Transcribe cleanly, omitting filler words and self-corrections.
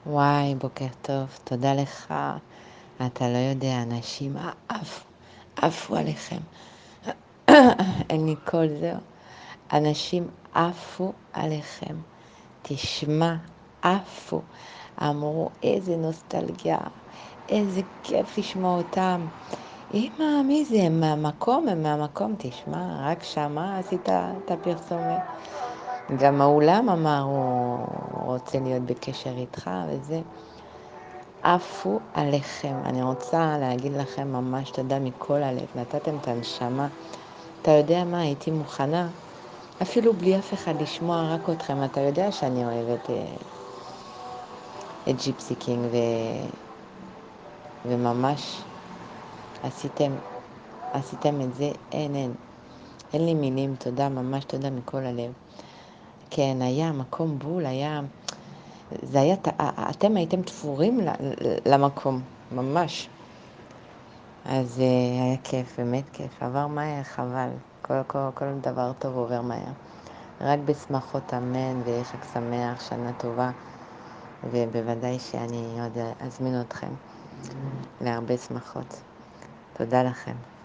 וואי, בוקר טוב, תודה לך. אתה לא יודע, אנשים עפו עליכם. אין לי קול, זהו. אנשים עפו עליכם. תשמע, עפו. אמרו, איזה נוסטלגיה, איזה כיף לשמוע אותם. אמא, מי זה? הם מהמקום, הם מהמקום. תשמע, רק שמה עשית את הפרסומת. גם האולם אמר, הוא רוצה להיות בקשר איתך וזה. עפו עליכם. אני רוצה להגיד לכם ממש תודה מכל הלב. נתתם את הנשמה. אתה יודע מה? הייתי מוכנה, אפילו בלי אף אחד לשמוע, רק אתכם. אתה יודע שאני אוהבת את ג'יפסי קינג, וממש עשיתם את זה. אין לי מילים. תודה, ממש תודה מכל הלב. כן, היה מקום בול, זה היה, אתם הייתם תפורים למקום, ממש. אז היה כיף, באמת כיף. עבר מהר, חבל. כל דבר טוב עובר מהר. רק בשמחות, אמן, וחג שמח, שנה טובה. ובוודאי שאני עוד אזמין אתכם להרבה שמחות. תודה לכם.